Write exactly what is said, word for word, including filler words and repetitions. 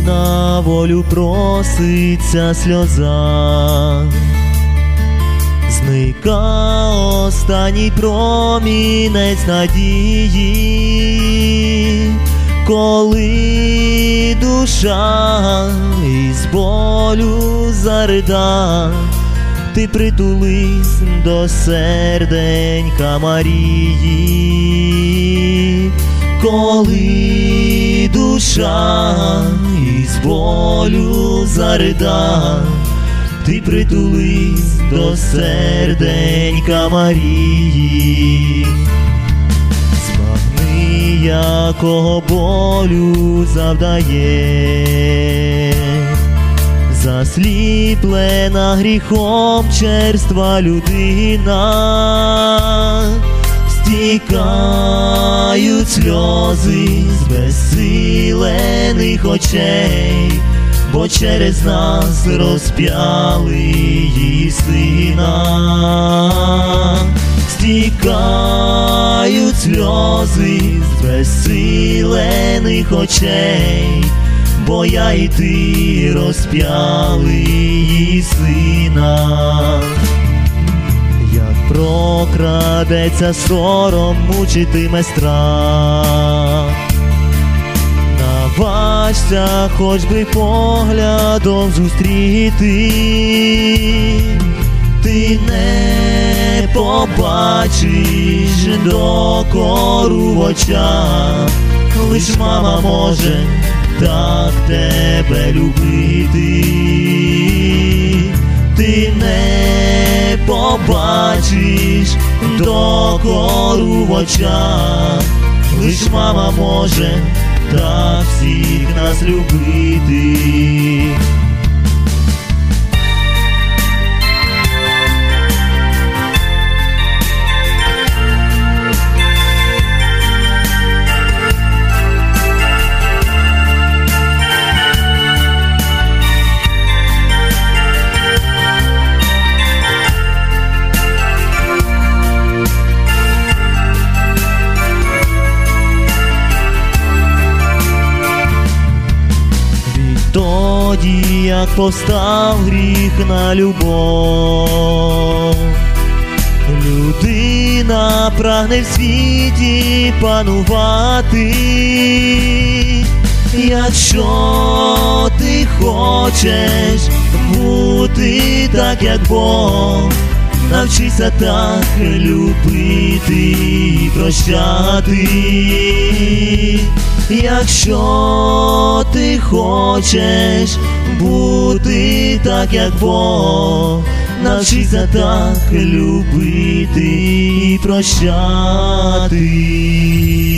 на волю проситься сльоза, зникає останній промінець надії, коли душа із болю зарида, ти притулись до серденька Марії. Коли душа із болю зарида, ти притулись до серденька Марії. Збагни, якого болю завдає засліплена гріхом черства людина. Стікають сльози з безсилених очей, бо через нас розп'яли її сина. Стікають сльози з безсилених очей, бо я і ти розп'яли її сина. Як прокрадеться сором, мучитиме страх, наважся хоч би поглядом зустріти, ти не побачиш докору в очах, лиш мама може так тебе любити. Ти не побачиш докору в очах, лиш мама може так всіх нас любити. Тоді, як повстав гріх на любов, людина прагне в світі панувати. Якщо ти хочеш бути так, як Бог, навчися так любити і прощати. Якщо ти хочеш бути так, як Бог, навчися так любити і прощати.